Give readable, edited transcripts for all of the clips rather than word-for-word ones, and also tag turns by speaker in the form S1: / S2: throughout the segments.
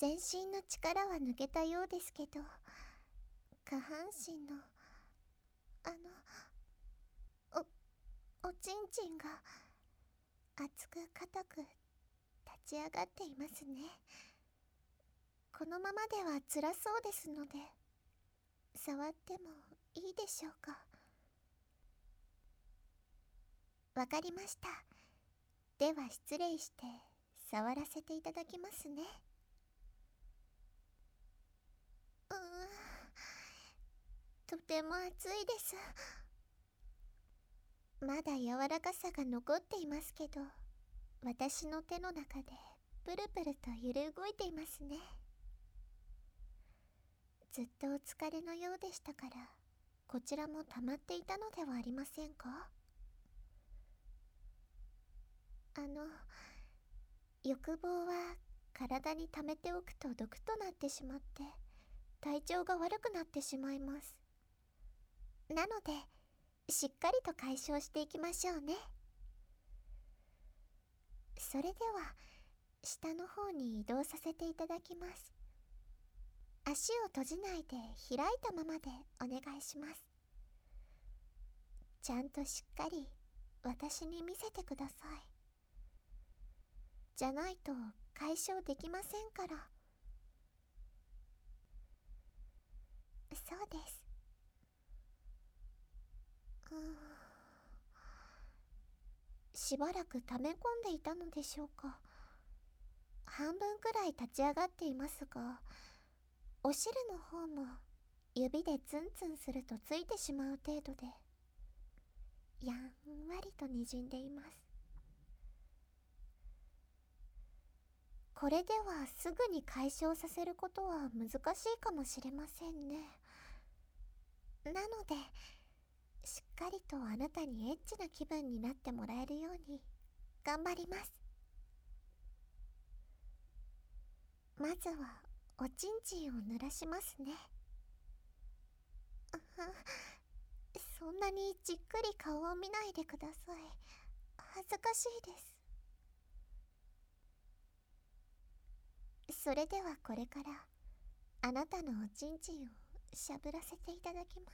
S1: 全身の力は抜けたようですけど、下半身のおちんちんが熱く硬く立ち上がっていますね。このままでは辛そうですので、触ってもいいでしょうか。わかりました。では失礼して触らせていただきますね。とても熱いです。まだ柔らかさが残っていますけど、私の手の中でプルプルと揺れ動いていますね。ずっとお疲れのようでしたから、こちらも溜まっていたのではありませんか？欲望は体に溜めておくと毒となってしまって体調が悪くなってしまいます。なのでしっかりと解消していきましょうね。それでは下の方に移動させていただきます。足を閉じないで開いたままでお願いします。ちゃんとしっかり私に見せてください。じゃないと解消できませんから。そうです。しばらく溜め込んでいたのでしょうか。半分くらい立ち上がっていますが、お汁の方も指でツンツンするとついてしまう程度で、やんわりとにじんでいます。これではすぐに解消させることは難しいかもしれませんね。なので、しっかりとあなたにエッチな気分になってもらえるように頑張ります。まずはおちんちんを濡らしますね。そんなにじっくり顔を見ないでください。恥ずかしいです。それではこれからあなたのおちんちんをしゃぶらせていただきます。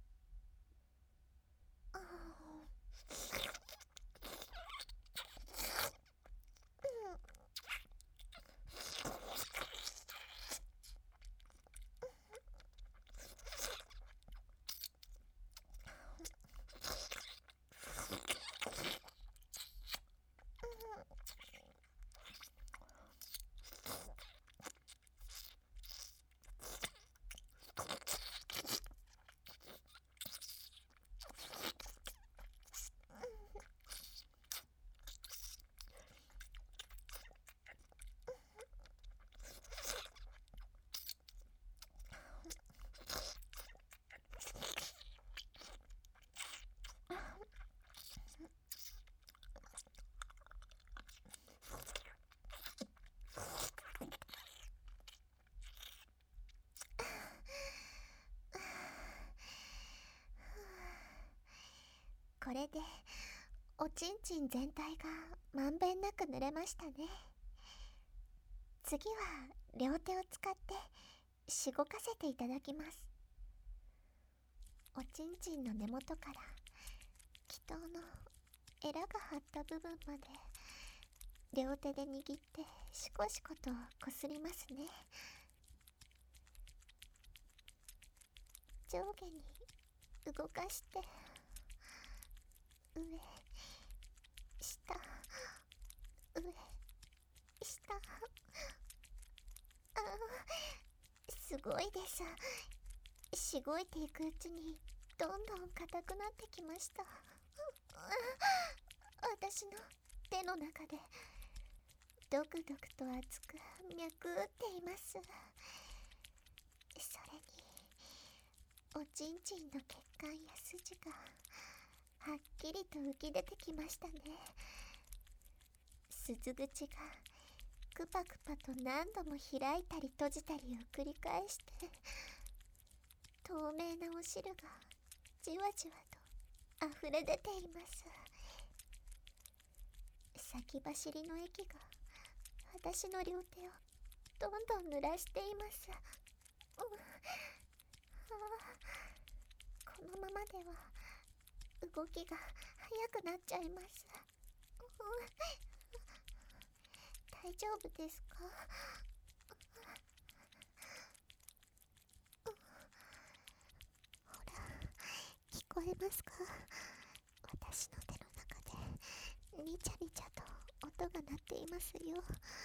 S1: これでおちんちん全体がまんべんなく濡れましたね。次は両手を使ってしごかせていただきます。おちんちんの根元から気筒のエラが張った部分まで両手で握ってシコシコとこすりますね。上下に動かして上下上下。すごいです。しごいていくうちにどんどん硬くなってきました。私の手の中でドクドクと熱く脈打っています。それにおちんちんの血管や筋がはっきりと浮き出てきましたね。鈴口がクパクパと何度も開いたり閉じたりを繰り返して、透明なお汁がじわじわと溢れ出ています。先走りの液が私の両手をどんどん濡らしています。このままでは動きが速くなっちゃいます。大丈夫ですか？ほら、聞こえますか？私の手の中でニチャニチャと音が鳴っていますよ。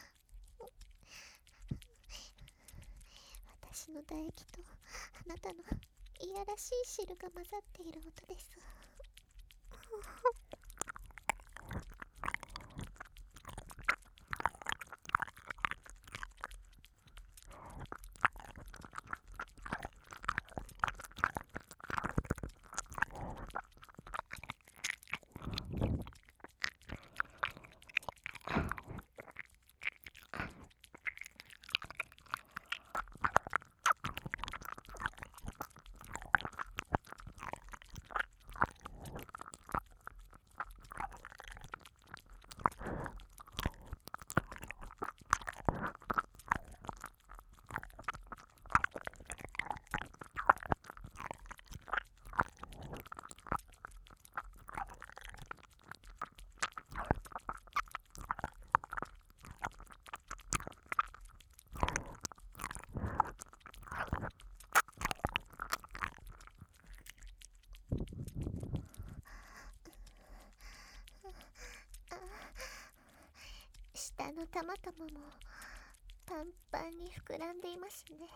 S1: 私の唾液とあなたのいやらしい汁が混ざっている音です。下の玉々もパンパンに膨らんでいますね。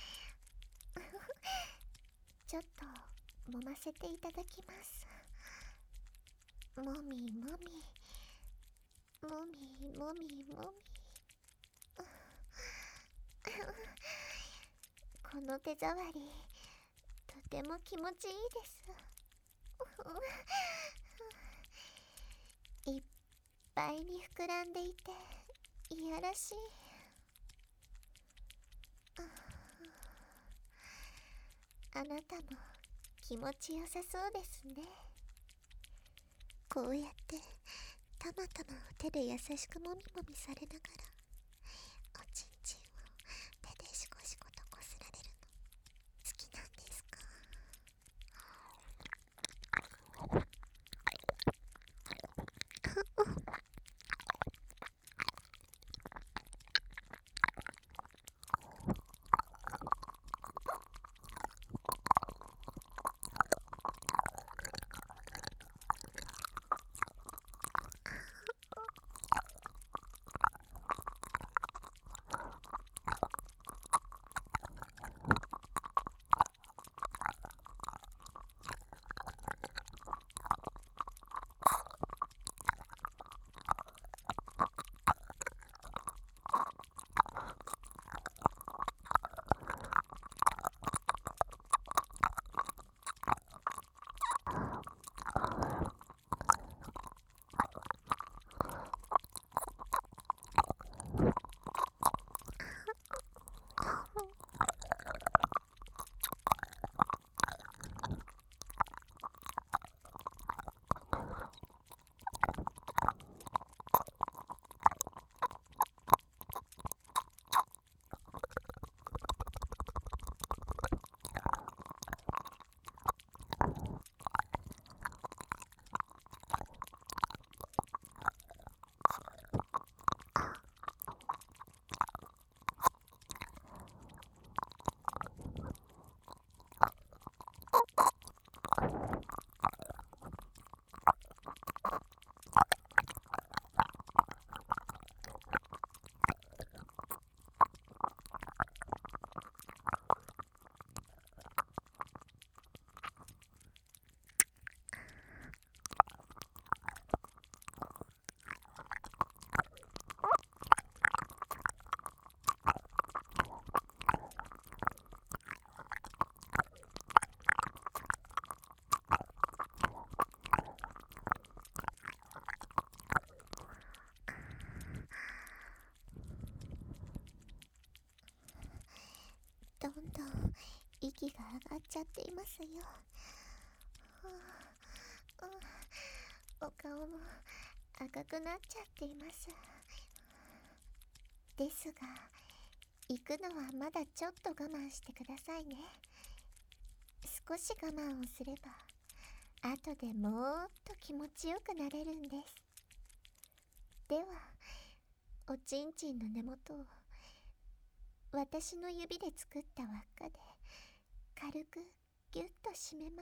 S1: ちょっと揉ませていただきます。もみもみもみもみもみ。この手触りとても気持ちいいです。いっぱいに膨らんでいていやらしい。あなたも気持ちよさそうですね。こうやってたまたまを手で優しくもみもみされながらおちんちんを手でシコシコとこすられるの好きなんですか？どんどん息が上がっちゃっていますよ。お顔も赤くなっちゃっています。ですが行くのはまだちょっと我慢してくださいね。少し我慢をすれば後でもっと気持ちよくなれるんです。ではおちんちんの根元を私の指で作った輪っかで軽くギュッと締めます。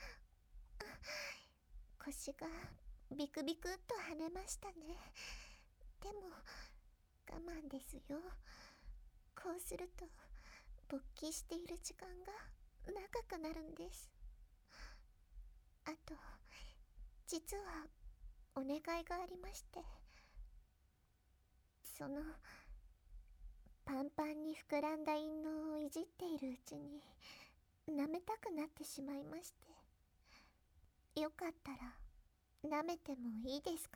S1: 腰がビクビクっと跳ねましたね。でも我慢ですよ。こうすると勃起している時間が長くなるんです。あと実はお願いがありまして、そのパンパンに膨らんだ陰嚢をいじっているうちに舐めたくなってしまいまして、よかったら舐めてもいいですか？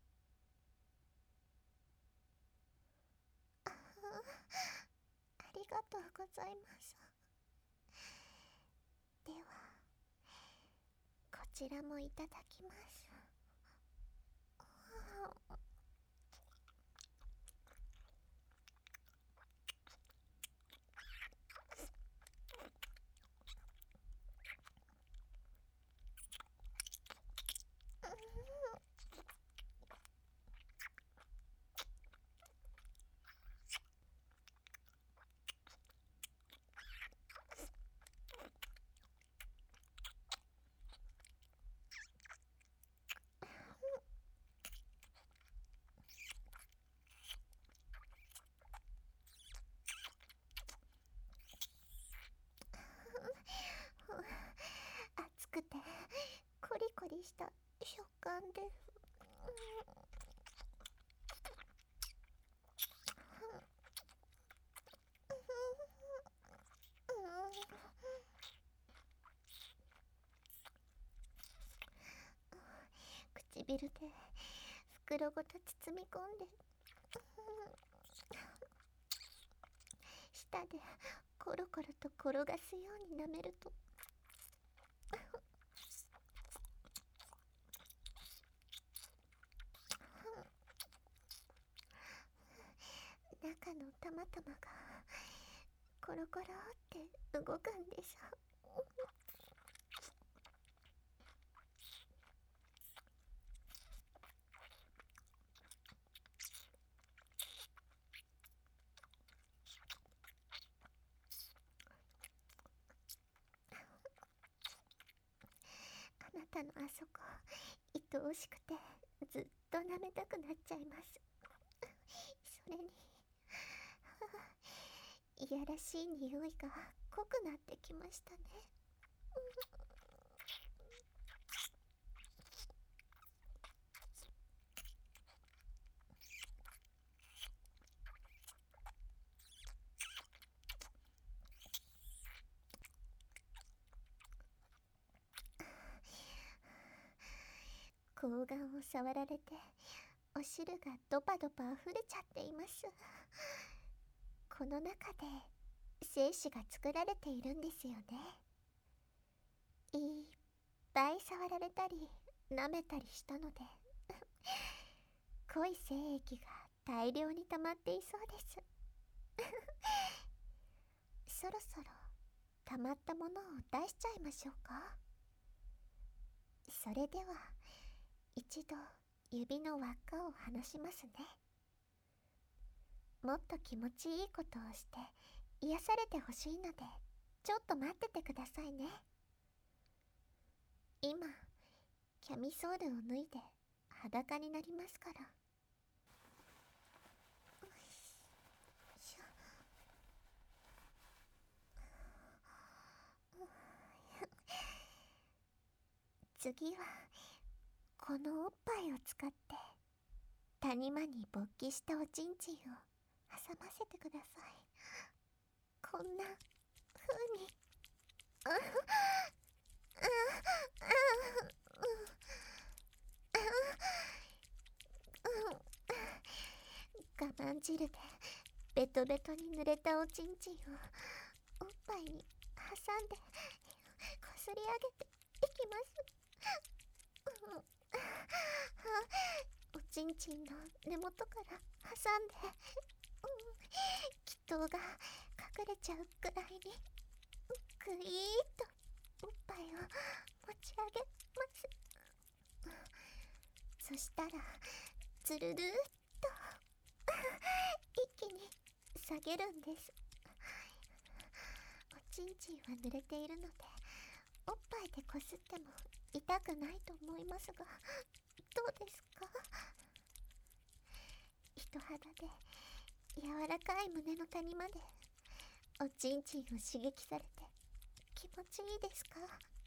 S1: ありがとうございます。ではこちらもいただきます。熱くてコリコリした食感です。唇で袋ごと包み込んで、舌でコロコロと転がすように舐めると中の玉々がコロコロって動くんです。あなたのあそこ愛おしくてずっと舐めたくなっちゃいます。それにいやらしい匂いが濃くなってきましたね。睾丸を触られてお汁がドパドパ溢れちゃっています。この中で精子が作られているんですよね。いっぱい触られたり舐めたりしたので濃い精液が大量に溜まっていそうです。そろそろ溜まったものを出しちゃいましょうか。それでは一度指の輪っかを離しますね。もっと気持ちいいことをして癒されてほしいのでちょっと待っててくださいね。今キャミソールを脱いで裸になりますから。次はこのおっぱいを使って谷間に勃起したおちんちんを挟ませてください。こんな風に我慢汁でベトベトに濡れたおちんちんをおっぱいに挟んでこすり上げていきます。おちんちんの根元から挟んで気筒が隠れちゃうくらいにぐいーっとおっぱいを持ち上げます。そしたらつるるっと一気に下げるんです。おちんちんは濡れているのでおっぱいでこすっても痛くないと思いますが、どうですか？人肌で柔らかい胸の谷までおちんちんを刺激されて気持ちいいですか？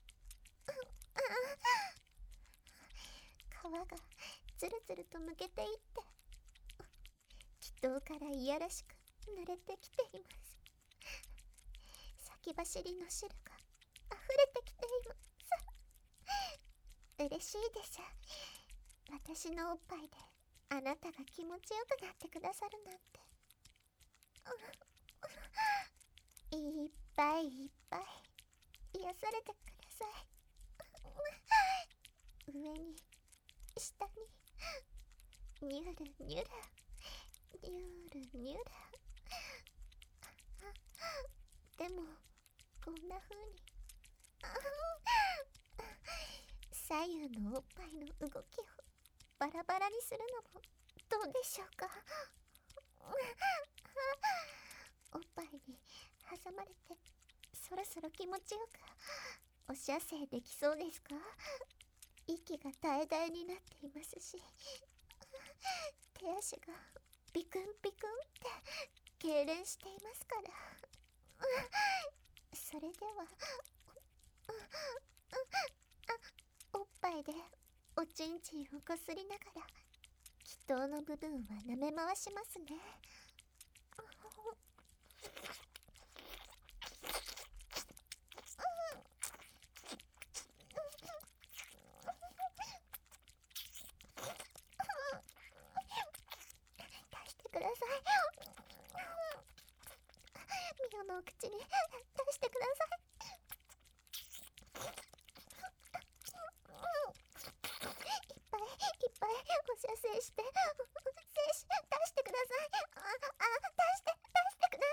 S1: 皮がつるつるとむけていって気筒からいやらしく濡れてきています。先走りの汁が溢れてきています。嬉しいです。私のおっぱいであなたが気持ちよくなってくださるなんて。いっぱいいっぱい癒されてください。上に下にニュルニュルニュルニュル。でもこんな風に左右のおっぱいの動きをバラバラにするのもどうでしょうか？おっぱいに挟まれてそろそろ気持ちよくお射精できそうですか？息が絶え絶えになっていますし、手足がビクンビクンって痙攣していますから。それではおっぱいでおちんちんをこすりながら気筒の部分は舐め回しますね。出してください。ミオのお口に出してください。いっぱいいっぱいお射精して精子出してください。出してくだ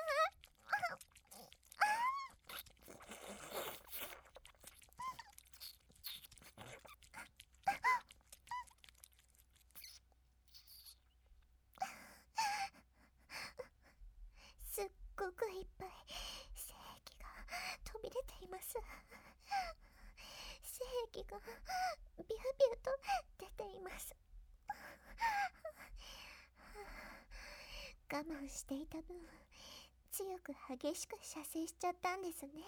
S1: さい。すっごくいっぱい精液が飛び出ています。精液がビュービューと出ています。我慢していた分強く激しく射精しちゃったんですね。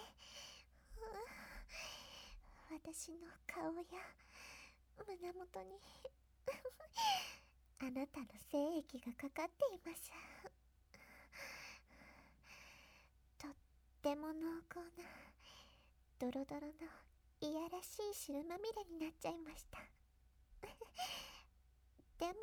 S1: 私の顔や胸元にあなたの精液がかかっています。とっても濃厚なドロドロのいやらしい汁まみれになっちゃいました。でも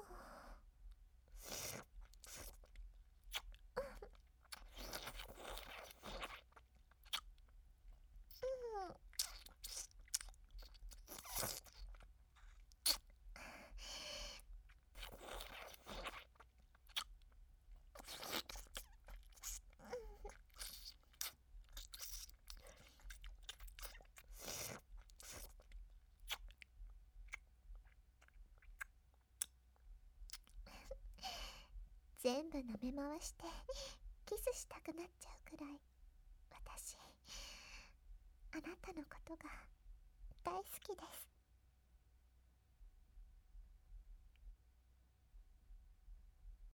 S1: 全部舐め回してキスしたくなっちゃうくらい私あなたのことが大好きです。